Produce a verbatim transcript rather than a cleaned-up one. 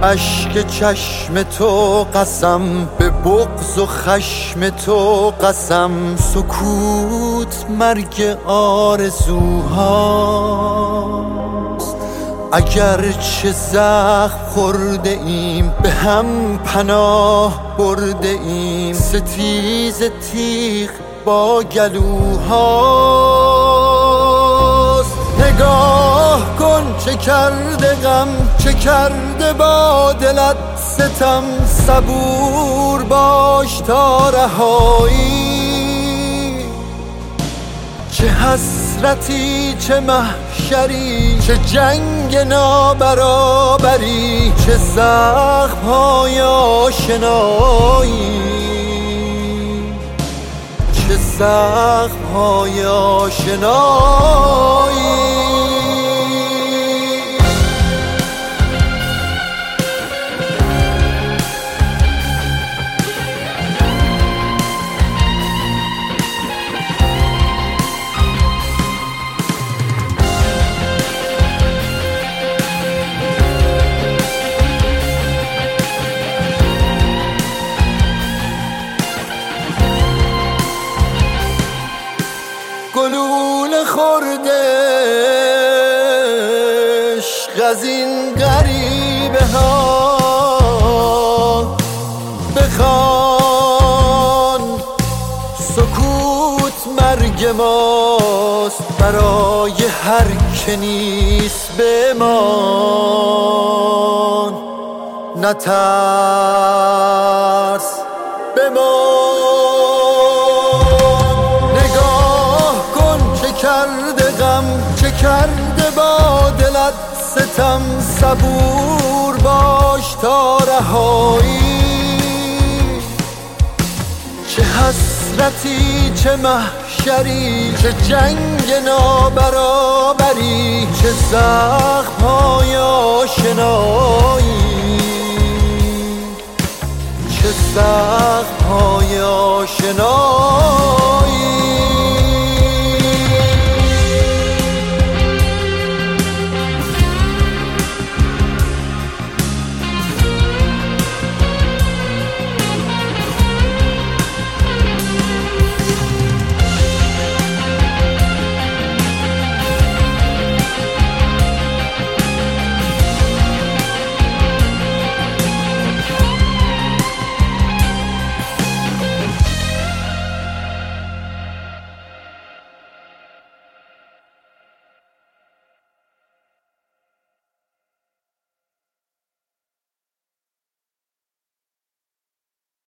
اشک چشم تو قسم، به بغض و خشم تو قسم. سکوت مرگ آرزوهاست، اگر چه زخم خورده ایم به هم پناه برده ایم. ستیز تیغ با گلوهاست. نگاه کن چه کرده غم، چه کرده با دلت ستم. صبور باش تا رهایی، چه حسرتی چه محشری، چه جنگ نابرابری، چه زخم‌های آشنایی، چه زخم‌های آشنایی. گلوله خورده عشق از این غریبه ها، بخوان سکوت مرگ ماست. برای هر که نیست بمان، نترس بمان. کرده غم، چه کرده با دلت ستم. صبور باش تا رهایی، چه حسرتی چه محشری، چه جنگ نابرابری، چه زخم‌های آشنایی، چه زخم‌های آشنایی.